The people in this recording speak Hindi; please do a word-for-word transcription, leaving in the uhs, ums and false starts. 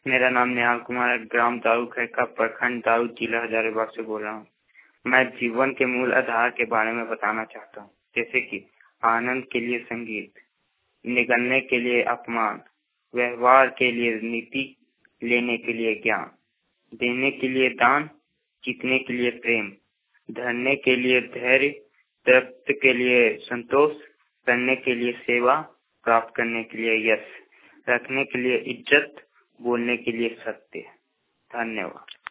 मेरा नाम निहाल कुमार है। ग्राम दारू खैका, प्रखंड दारू, जिला हजारीबाग से बोल रहा हूँ। मैं जीवन के मूल आधार के बारे में बताना चाहता हूँ, जैसे कि आनंद के लिए संगीत, निगलने के लिए अपमान, व्यवहार के लिए नीति, लेने के लिए ज्ञान, देने के लिए दान, जीतने के लिए प्रेम, धरने के लिए धैर्य, तृप्त के लिए संतोष, करने के लिए सेवा, प्राप्त करने के लिए यश, रखने के लिए इज्जत, बोलने के लिए सत्य। धन्यवाद।